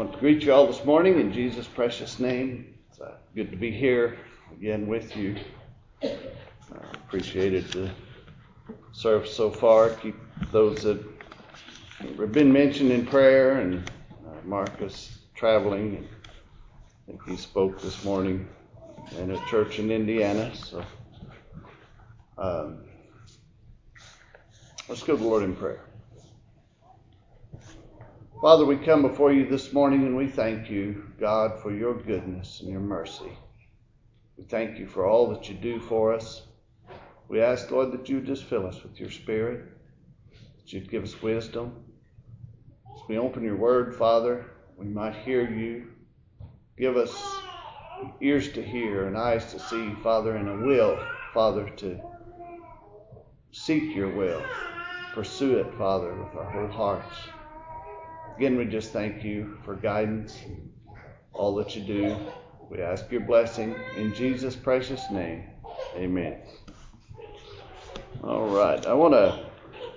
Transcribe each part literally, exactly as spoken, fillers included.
want to greet you all this morning in Jesus' precious name. It's uh, good to be here again with you. Uh, appreciated the service so far. Keep those that have been mentioned in prayer, and uh, Marcus traveling. I think he spoke this morning in a church in Indiana. So um, let's go to the Lord in prayer. Father, we come before you this morning and we thank you, God, for your goodness and your mercy. We thank you for all that you do for us. We ask, Lord, that you just fill us with your Spirit, that you'd give us wisdom. As we open your word, Father, we might hear you. Give us ears to hear and eyes to see, Father, and a will, Father, to seek your will. Pursue it, Father, with our whole hearts. Again, we just thank you for guidance, all that you do. We ask your blessing in Jesus' precious name. Amen. All right. I want to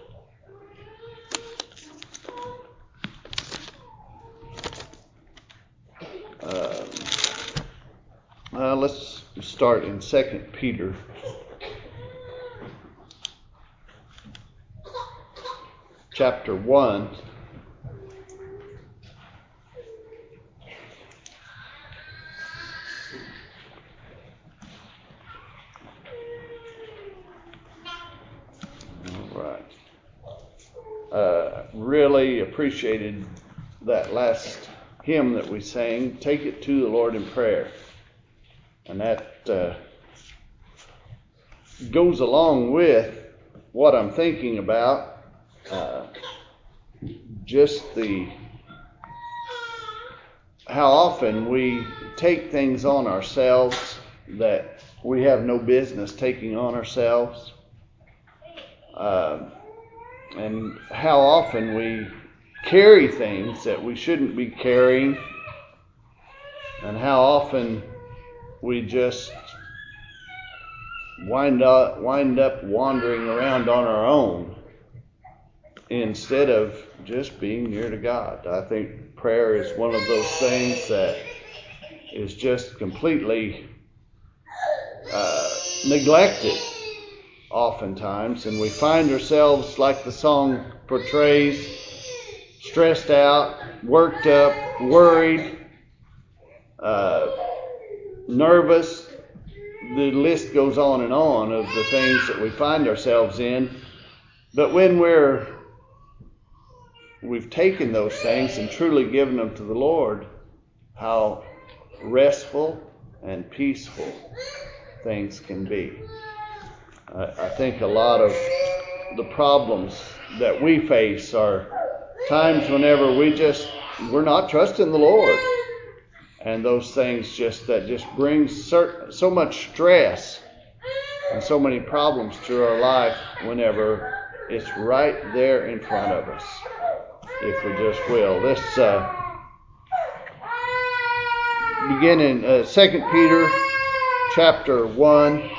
uh, uh, let's start in Second Peter. Chapter one. Uh, really appreciated that last hymn that we sang, Take It to the Lord in Prayer. And that uh, goes along with what I'm thinking about, uh, just the how often we take things on ourselves that we have no business taking on ourselves. Uh, And how often we carry things that we shouldn't be carrying, and how often we just wind up wind up wandering around on our own instead of just being near to God. I think prayer is one of those things that is just completely uh, neglected oftentimes, and we find ourselves, like the song portrays, stressed out, worked up, worried, uh, nervous. The list goes on and on of the things that we find ourselves in. But when we're we've taken those things and truly given them to the Lord, how restful and peaceful things can be. I think a lot of the problems that we face are times whenever we just, we're not trusting the Lord. And those things just, that just brings so much stress and so many problems to our life whenever it's right there in front of us, if we just will. This, uh, begin in uh, Second Peter chapter one.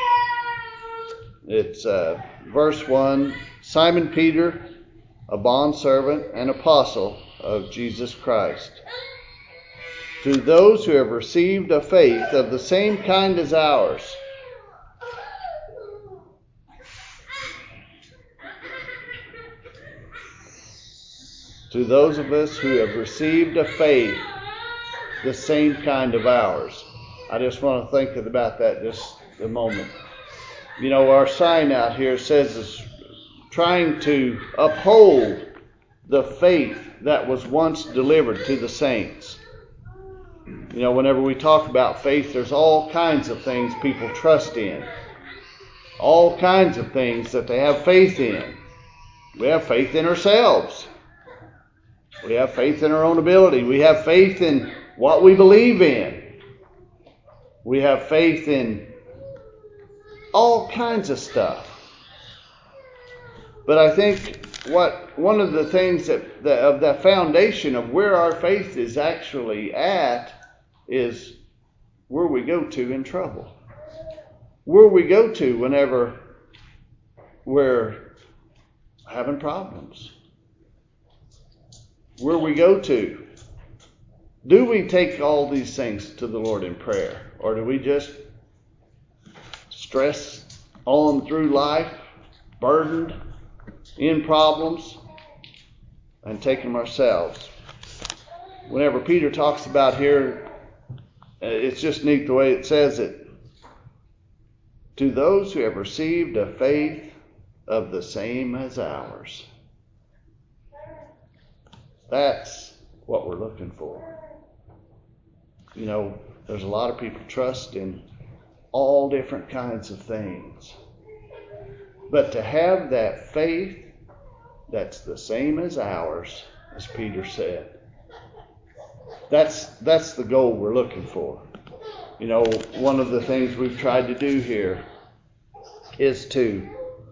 It's uh, verse one. Simon Peter, a bondservant and apostle of Jesus Christ, to those who have received a faith of the same kind as ours, to those of us who have received a faith the same kind of ours. I just want to think about that just a moment. You know, our sign out here says it's trying to uphold the faith that was once delivered to the saints. You know, whenever we talk about faith, there's all kinds of things people trust in. All kinds of things that they have faith in. We have faith in ourselves. We have faith in our own ability. We have faith in what we believe in. We have faith in all kinds of stuff. But I think what one of the things that the, of the foundation of where our faith is actually at is where we go to in trouble. Where we go to whenever we're having problems. Where we go to do we take all these things to the Lord in prayer? Or do we just stress on through life, burdened, in problems, and take them ourselves? Whenever Peter talks about here, it's just neat the way it says it. To those who have received a faith of the same as ours. That's what we're looking for. You know, there's a lot of people trust in all different kinds of things. But to have that faith that's the same as ours, as Peter said, that's that's the goal we're looking for. You know, one of the things we've tried to do here is to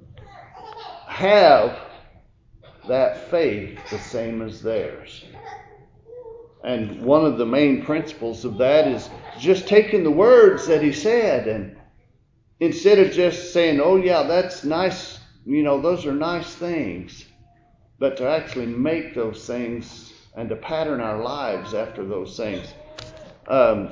have that faith the same as theirs. And one of the main principles of that is just taking the words that he said, and instead of just saying, oh yeah, that's nice, you know, those are nice things, but to actually make those things and to pattern our lives after those things. Um,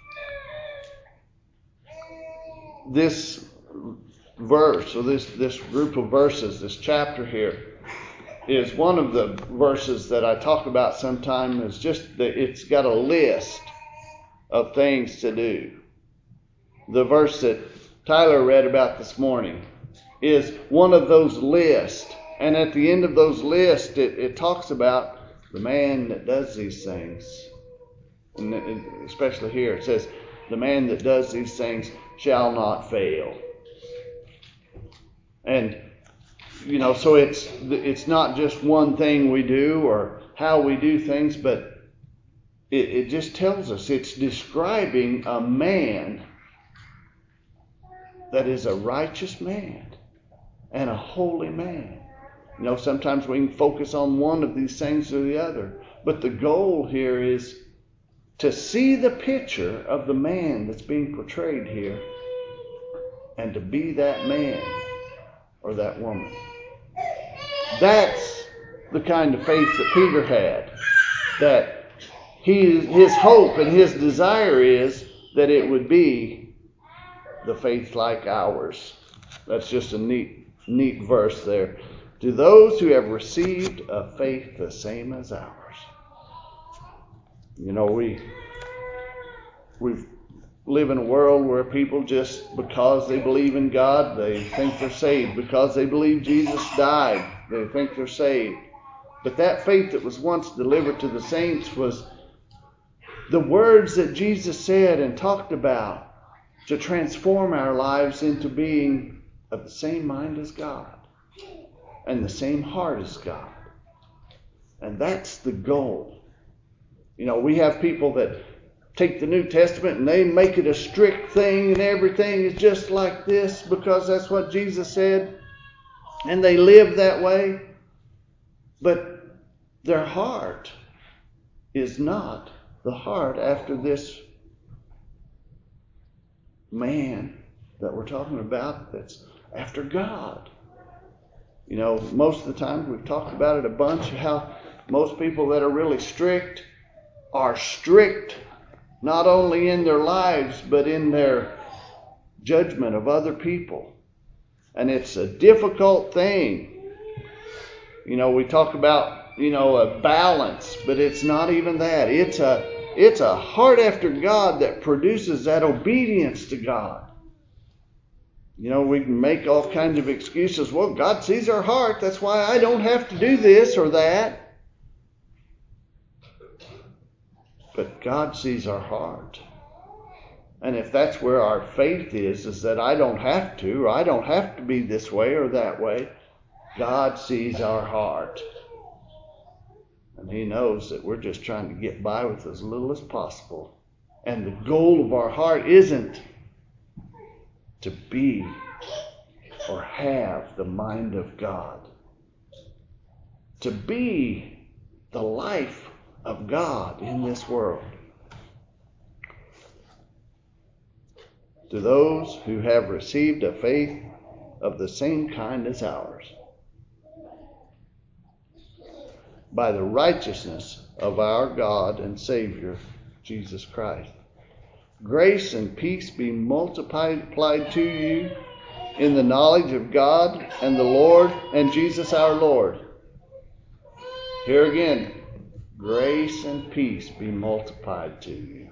this verse, or this, this group of verses, this chapter here, is one of the verses that I talk about sometime. Is just that it's got a list of things to do. The verse that Tyler read about this morning is one of those lists. And at the end of those lists, it, it talks about the man that does these things. And especially here, it says, the man that does these things shall not fail. And you know, so it's it's not just one thing we do or how we do things, but it, it just tells us, it's describing a man that is a righteous man and a holy man. You know, sometimes we can focus on one of these things or the other, but the goal here is to see the picture of the man that's being portrayed here and to be that man or that woman. That's the kind of faith that Peter had. That he, his hope and his desire is that it would be the faith like ours. That's just a neat, neat verse there. To those who have received a faith the same as ours. You know, we we live in a world where people just, because they believe in God, they think they're saved. Because they believe Jesus died, they think they're saved. But that faith that was once delivered to the saints was the words that Jesus said and talked about to transform our lives into being of the same mind as God and the same heart as God. And that's the goal. You know, we have people that take the New Testament and they make it a strict thing and everything is just like this because that's what Jesus said, and they live that way. But their heart is not the heart after this man that we're talking about that's after God. You know, most of the time we've talked about it a bunch, how most people that are really strict are strict not only in their lives, but in their judgment of other people. And it's a difficult thing. You know, we talk about, you know, a balance, but it's not even that. It's a, it's a heart after God that produces that obedience to God. You know, we can make all kinds of excuses. Well, God sees our heart. That's why I don't have to do this or that. But God sees our heart. And if that's where our faith is, is that I don't have to, or I don't have to be this way or that way, God sees our heart. And He knows that we're just trying to get by with as little as possible. And the goal of our heart isn't to be or have the mind of God. To be the life of God in this world. To those who have received a faith of the same kind as ours, by the righteousness of our God and Savior, Jesus Christ. Grace and peace be multiplied to you in the knowledge of God and the Lord and Jesus our Lord. Here again, grace and peace be multiplied to you.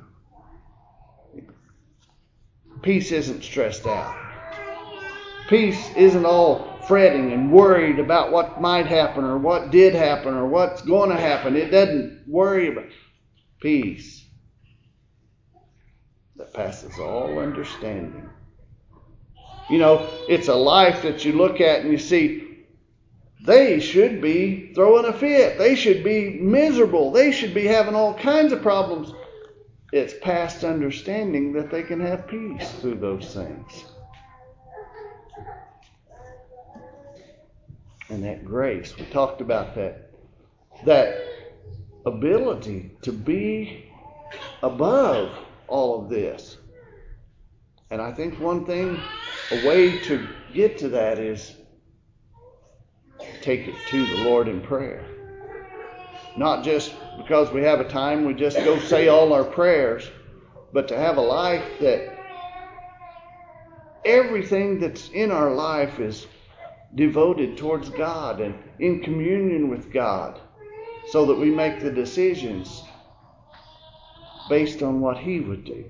Peace isn't stressed out. Peace isn't all fretting and worried about what might happen or what did happen or what's going to happen. It doesn't worry about peace that passes all understanding. You know, it's a life that you look at and you see, they should be throwing a fit. They should be miserable. They should be having all kinds of problems. It's past understanding that they can have peace through those things. And that grace, we talked about that. That ability to be above all of this. And I think one thing, a way to get to that is take it to the Lord in prayer. Not just because we have a time we just go say all our prayers, but to have a life that everything that's in our life is devoted towards God and in communion with God, so that we make the decisions based on what He would do.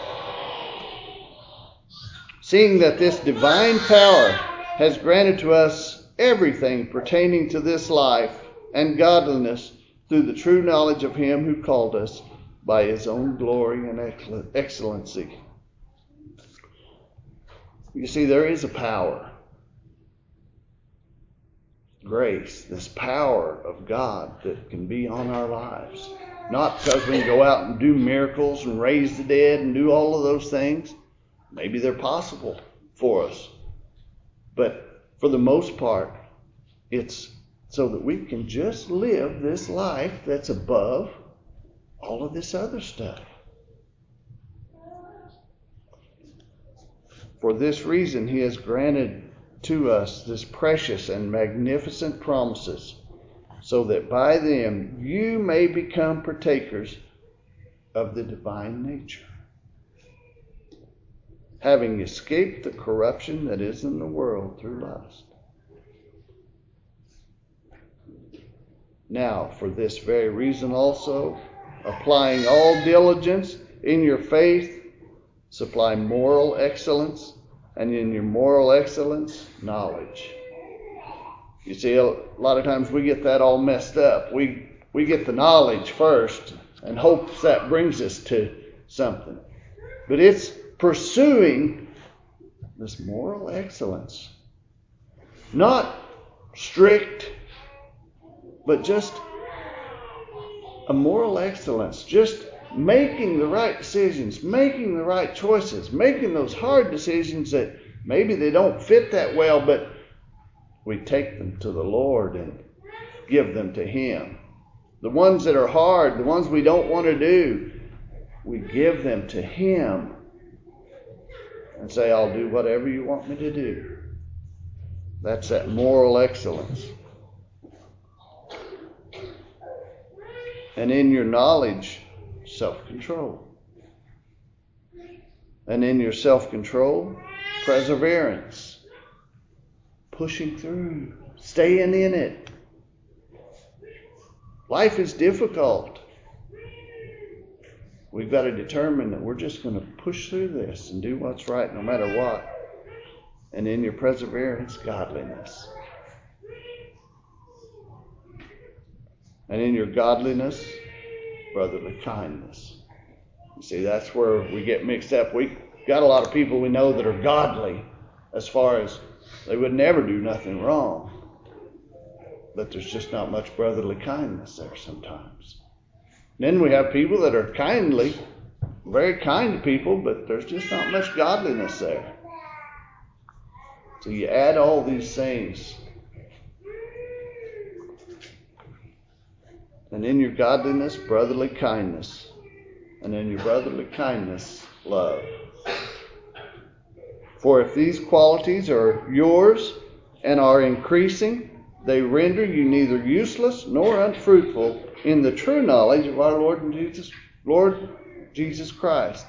Seeing that this divine power has granted to us everything pertaining to this life and godliness through the true knowledge of Him who called us by His own glory and excellency. You see, there is a power. Grace, this power of God that can be on our lives. Not because we can go out and do miracles and raise the dead and do all of those things. Maybe they're possible for us. But for the most part, it's so that we can just live this life that's above all of this other stuff. For this reason, He has granted to us this precious and magnificent promises, so that by them you may become partakers of the divine nature, having escaped the corruption that is in the world through lust. Now, for this very reason also, applying all diligence in your faith, supply moral excellence, and in your moral excellence, knowledge. You see, a lot of times we get that all messed up. We we get the knowledge first and hopes that brings us to something. But it's pursuing this moral excellence. Not strict, but just a moral excellence. Just making the right decisions, making the right choices, making those hard decisions that maybe they don't fit that well, but we take them to the Lord and give them to Him. The ones that are hard, the ones we don't want to do, we give them to Him and say, I'll do whatever you want me to do. That's that moral excellence. And in your knowledge, self-control. And in your self-control, perseverance. Pushing through. Staying in it. Life is difficult. We've got to determine that we're just going to push through this and do what's right no matter what. And in your perseverance, godliness. And in your godliness, brotherly kindness. You see, that's where we get mixed up. We got a lot of people we know that are godly as far as they would never do nothing wrong. But there's just not much brotherly kindness there sometimes. And then we have people that are kindly, very kind to people, but there's just not much godliness there. So you add all these things. And in your godliness, brotherly kindness. And in your brotherly kindness, love. For if these qualities are yours and are increasing, they render you neither useless nor unfruitful in the true knowledge of our Lord and Jesus, Lord Jesus Christ.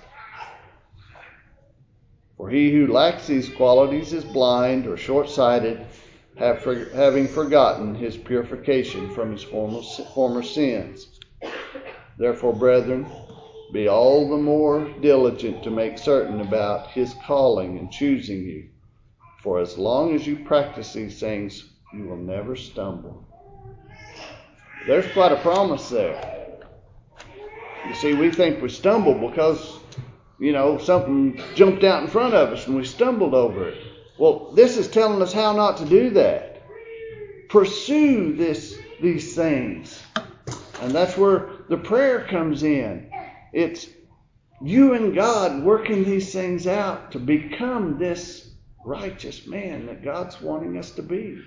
For he who lacks these qualities is blind or short-sighted, have for, having forgotten his purification from his former, former sins. Therefore, brethren, be all the more diligent to make certain about his calling and choosing you. For as long as you practice these things, you will never stumble. There's quite a promise there. You see, we think we stumble because, you know, something jumped out in front of us and we stumbled over it. Well, this is telling us how not to do that. Pursue this, these things. And that's where the prayer comes in. It's you and God working these things out to become this righteous man that God's wanting us to be.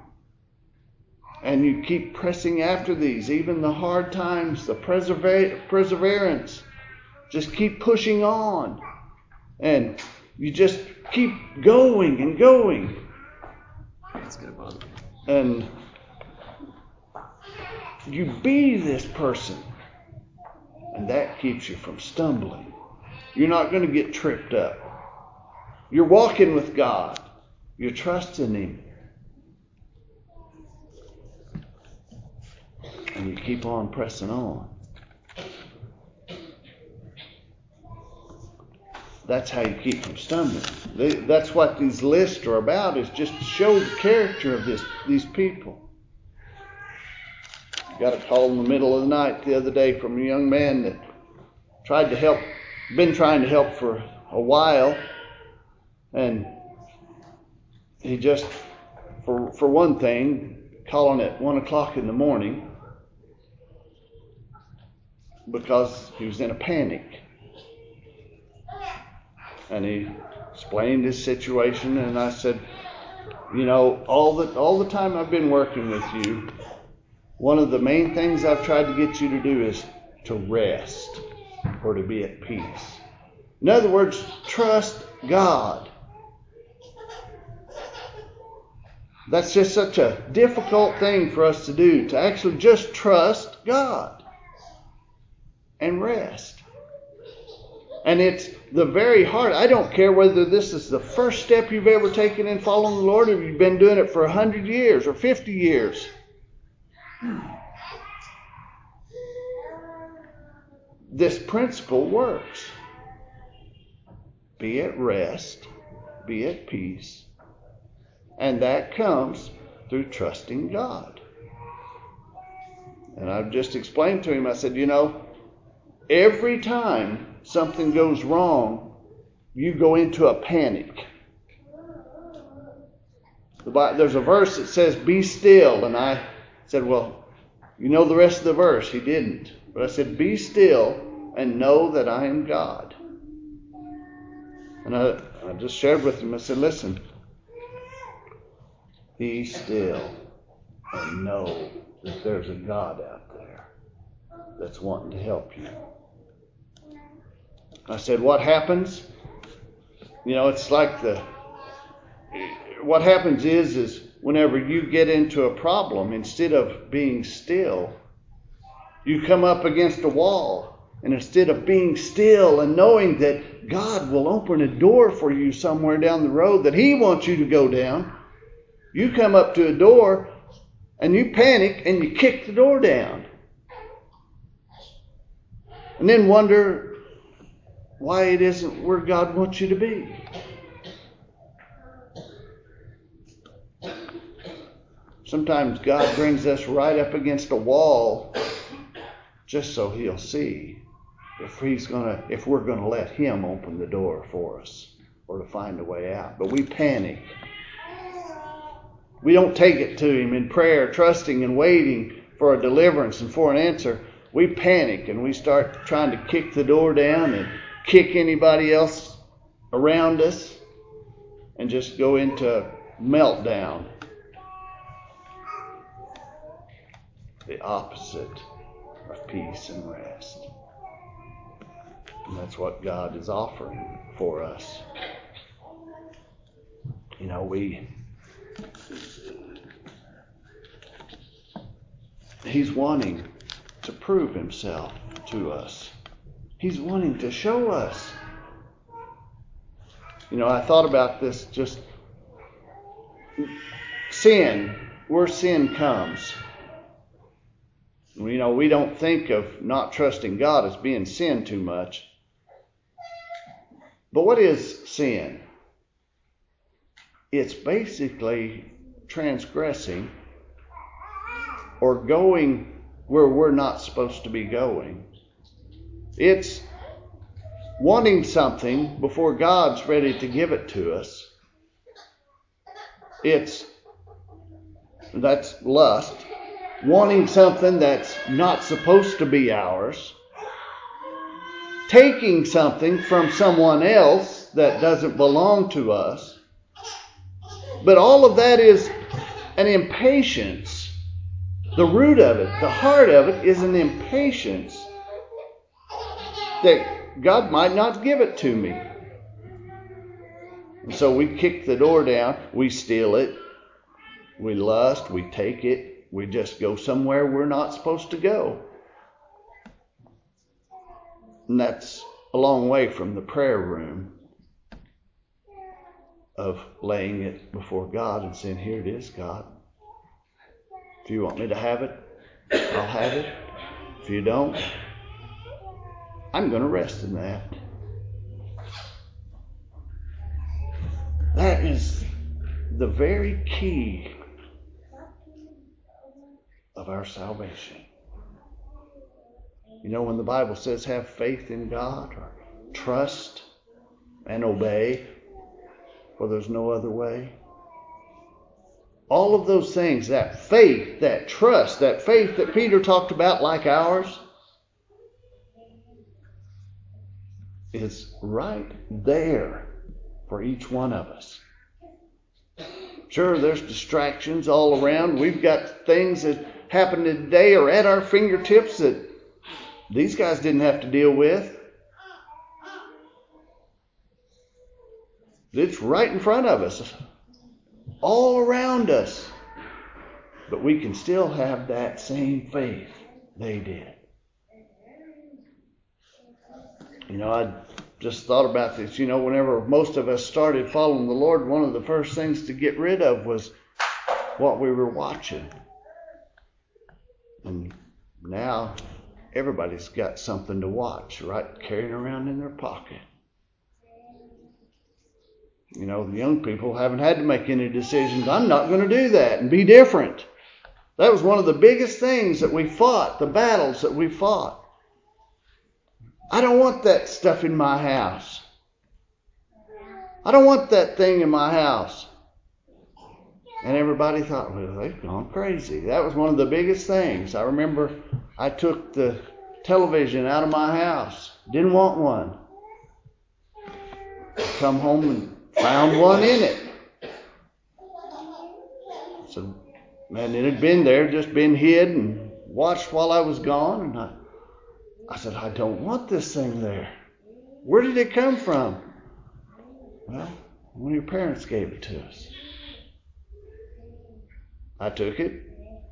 And you keep pressing after these, even the hard times, the persever- perseverance. Just keep pushing on. And you just keep going and going. That's good, Bob. And you be this person. And that keeps you from stumbling. You're not going to get tripped up. You're walking with God. You're trusting Him. And you keep on pressing on. That's how you keep from stumbling. They, that's what these lists are about, is just to show the character of this, these people. Got a call in the middle of the night the other day from a young man that tried to help, been trying to help for a while, and he just, for for one thing, calling at one o'clock in the morning because he was in a panic. And he explained his situation, and I said, you know, all the all the time I've been working with you, one of the main things I've tried to get you to do is to rest or to be at peace. In other words, trust God. That's just such a difficult thing for us to do, to actually just trust God and rest. And it's the very hard. I don't care whether this is the first step you've ever taken in following the Lord, or you've been doing it for a hundred years or fifty years. This principle works. Be at rest, be at peace, and that comes through trusting God. And I've just explained to him, I said, you know, every time something goes wrong, you go into a panic. The Bible, there's a verse that says, be still. And I said, well, you know the rest of the verse. He didn't. But I said, be still and know that I am God. And I, I just shared with him, I said, listen, be still and know that there's a God out there that's wanting to help you. I said, what happens? You know, it's like the, what happens is, is whenever you get into a problem, instead of being still, you come up against a wall. And instead of being still and knowing that God will open a door for you somewhere down the road that He wants you to go down, you come up to a door and you panic and you kick the door down. And then wonder why it isn't where God wants you to be. Sometimes God brings us right up against a wall just so He'll see if He's gonna, if we're gonna let Him open the door for us or to find a way out. But we panic. We don't take it to Him in prayer, trusting and waiting for a deliverance and for an answer. We panic and we start trying to kick the door down and kick anybody else around us and just go into meltdown. The opposite of peace and rest. And that's what God is offering for us. You know, we He's wanting to prove Himself to us. He's wanting to show us. You know, I thought about this just sin, where sin comes. You know, we don't think of not trusting God as being sin too much. But what is sin? It's basically transgressing or going where we're not supposed to be going. It's wanting something before God's ready to give it to us. It's, that's lust. Wanting something that's not supposed to be ours. Taking something from someone else that doesn't belong to us. But all of that is an impatience. The root of it, the heart of it, is an impatience that God might not give it to me. And so we kick the door down, we steal it, we lust, we take it, we just go somewhere we're not supposed to go. And that's a long way from the prayer room of laying it before God and saying, here it is, God. If you want me to have it, I'll have it. If you don't, I'm going to rest in that. That is the very key of our salvation. You know, when the Bible says have faith in God or trust and obey, for there's no other way. All of those things, that faith, that trust, that faith that Peter talked about like ours, is right there for each one of us. Sure, there's distractions all around. We've got things that happen today or at our fingertips that these guys didn't have to deal with. It's right in front of us, all around us. But we can still have that same faith they did. You know, I just thought about this. You know, whenever most of us started following the Lord, one of the first things to get rid of was what we were watching. And now everybody's got something to watch, right? Carrying around in their pocket. You know, the young people haven't had to make any decisions. I'm not going to do that and be different. That was one of the biggest things that we fought, the battles that we fought. I don't want that stuff in my house. I don't want that thing in my house. And everybody thought, well, they've gone crazy. That was one of the biggest things. I remember I took the television out of my house. Didn't want one. Come home and found one in it. So, man, it had been there, just been hid and watched while I was gone. And I, I said, I don't want this thing there. Where did it come from? Well, one of your parents gave it to us. I took it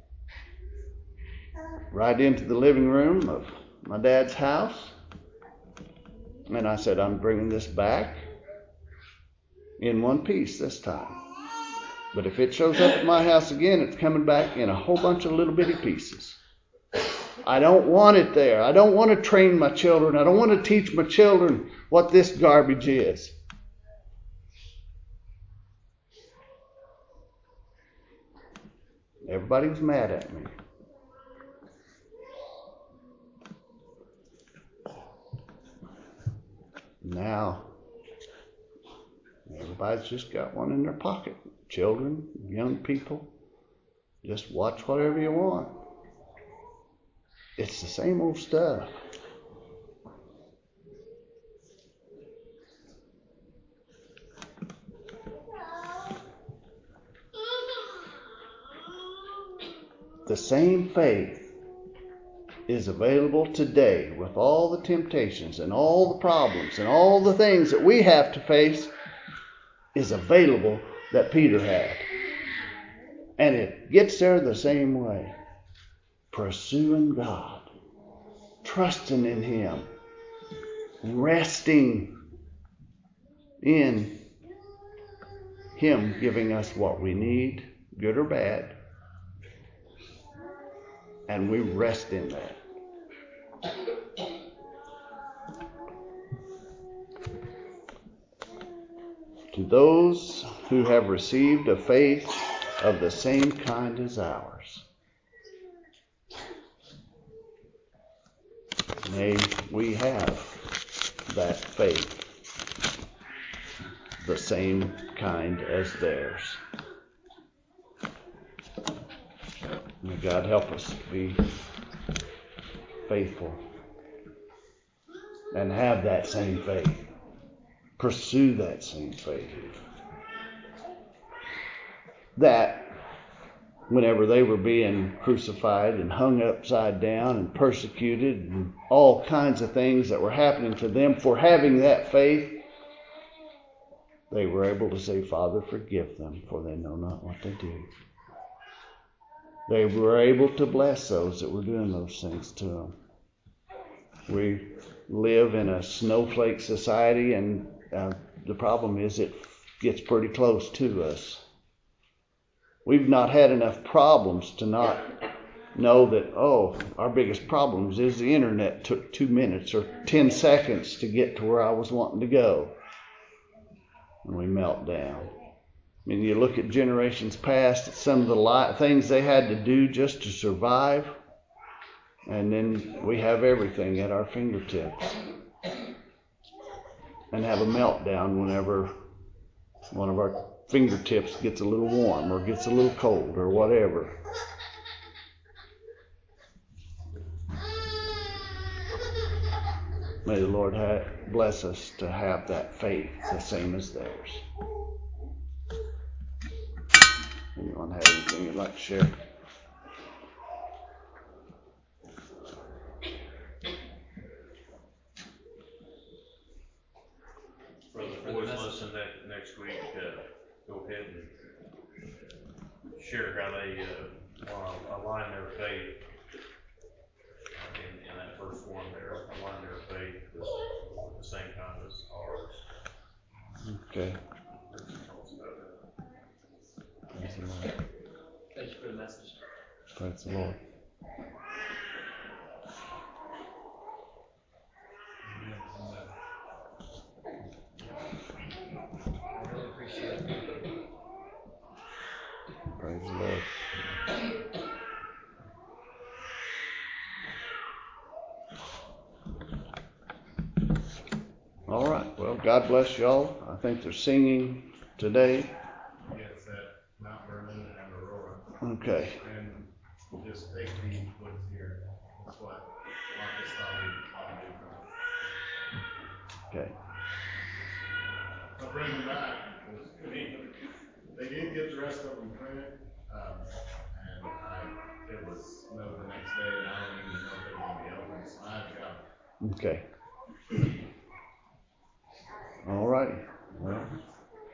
right into the living room of my dad's house. And I said, I'm bringing this back in one piece this time. But if it shows up at my house again, it's coming back in a whole bunch of little bitty pieces. I don't want it there. I don't want to train my children. I don't want to teach my children what this garbage is. Everybody was mad at me. Now, everybody's just got one in their pocket. Children, young people, just watch whatever you want. It's the same old stuff. The same faith is available today with all the temptations and all the problems and all the things that we have to face is available that Peter had. And it gets there the same way. Pursuing God. Trusting in Him. resting in Him giving us what we need, good or bad, and we rest in that. To those who have received a faith of the same kind as ours, may we have that faith, the same kind as theirs. May God help us to be faithful and have that same faith. Pursue that same faith. That whenever they were being crucified and hung upside down and persecuted and all kinds of things that were happening to them for having that faith, they were able to say, Father, forgive them, for they know not what they do. They were able to bless those that were doing those things to them. We live in a snowflake society, and uh, the problem is it gets pretty close to us. We've not had enough problems to not know that, oh, our biggest problems is the internet took two minutes or ten seconds to get to where I was wanting to go. And we melt down. I mean, you look at generations past, at some of the li- things they had to do just to survive, and then we have everything at our fingertips. And have a meltdown whenever one of our fingertips gets a little warm or gets a little cold or whatever. May the Lord ha- bless us to have that faith the same as theirs. Anyone have anything you'd like to share? For the boys listen that next week, uh, go ahead and share how they uh, want to align their faith in, in that first one there, align their faith with, with the same kind as ours. Okay. Praise the Lord. Thank you for the message. Praise the Lord. I really appreciate it. Praise the Lord. All right. Well, God bless y'all. I think they're singing today. Yes, at Mount Vernon and Aurora. Okay. And just take the what's here. That's what Marcus thought we'd probably come. Okay. I'll bring them back. They did get the rest of them printed, um, and I, it was snow the next day, and I don't even know if they're going to be open, so I've got. Okay. All right. Well,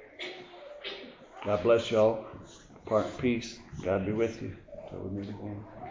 God bless y'all. Part in peace. God be with you. Till we meet again.